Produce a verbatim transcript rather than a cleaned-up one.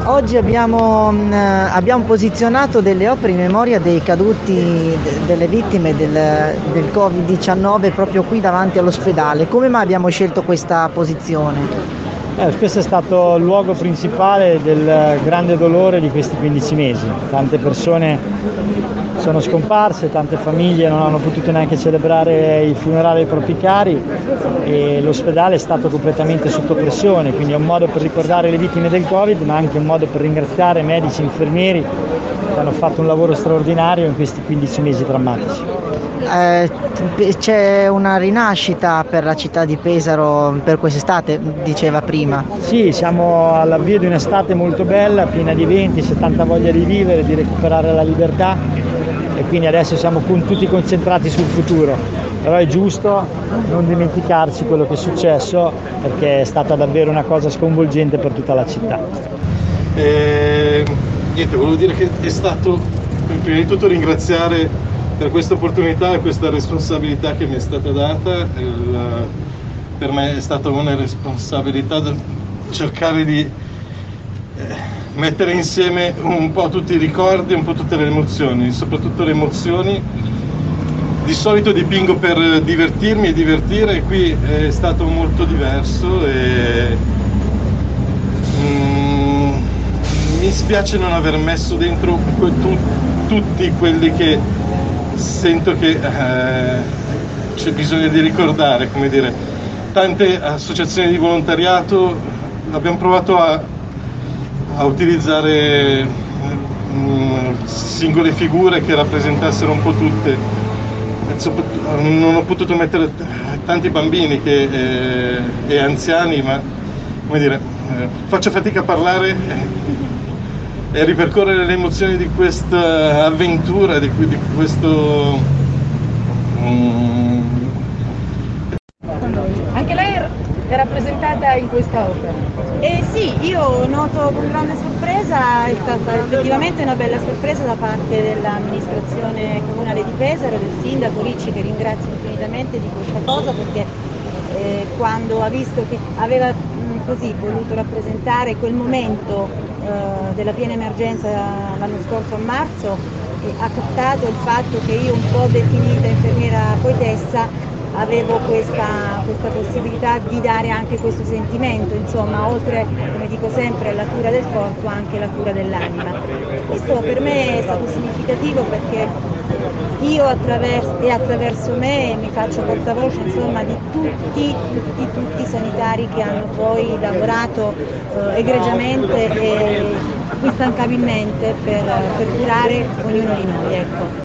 Oggi abbiamo, mh, abbiamo posizionato delle opere in memoria dei caduti, de- delle vittime del, del Covid diciannove proprio qui davanti all'ospedale. Come mai abbiamo scelto questa posizione? Eh, questo è stato il luogo principale del grande dolore di questi quindici mesi. Tante persone sono scomparse, tante famiglie non hanno potuto neanche celebrare i funerali dei propri cari e l'ospedale è stato completamente sotto pressione, quindi è un modo per ricordare le vittime del Covid, ma anche un modo per ringraziare medici e infermieri che hanno fatto un lavoro straordinario in questi quindici mesi drammatici. Eh, c'è una rinascita per la città di Pesaro per quest'estate, diceva prima. Sì, siamo all'avvio di un'estate molto bella, piena di eventi, c'è tanta voglia di vivere, di recuperare la libertà e quindi adesso siamo con, tutti concentrati sul futuro. Però è giusto non dimenticarci quello che è successo perché è stata davvero una cosa sconvolgente per tutta la città. Eh, niente, volevo dire che è stato, prima di tutto, ringraziare per questa opportunità e questa responsabilità che mi è stata data. Il, per me è stata una responsabilità cercare di eh, mettere insieme un po' tutti i ricordi, un po' tutte le emozioni, soprattutto le emozioni. Di solito dipingo per divertirmi e divertire, qui è stato molto diverso e mm, mi spiace non aver messo dentro tu, tutti quelli che sento che eh, c'è bisogno di ricordare, come dire, tante associazioni di volontariato, abbiamo provato a, a utilizzare mh, singole figure che rappresentassero un po' tutte. Non ho potuto mettere tanti bambini che, eh, e anziani, ma come dire, eh, faccio fatica a parlare e a ripercorrere le emozioni di questa avventura, di, di questo... Um... Anche lei è rappresentata in questa opera? Eh sì, io noto con grande sorpresa, è stata effettivamente una bella sorpresa da parte dell'amministrazione comunale di Pesaro, del sindaco Ricci, che ringrazio infinitamente di questa cosa, perché eh, quando ha visto che aveva mh, così voluto rappresentare quel momento eh, della piena emergenza l'anno scorso a marzo, eh, ha captato il fatto che io, un po' definita infermiera poetessa, avevo questa, questa possibilità di dare anche questo sentimento, insomma, oltre, come dico sempre, alla cura del corpo, anche la cura dell'anima. Questo per me è stato significativo perché io attraverso, e attraverso me mi faccio portavoce, insomma, di tutti, tutti, tutti i sanitari che hanno poi lavorato eh, egregiamente e instancabilmente per, per curare ognuno di noi. Ecco.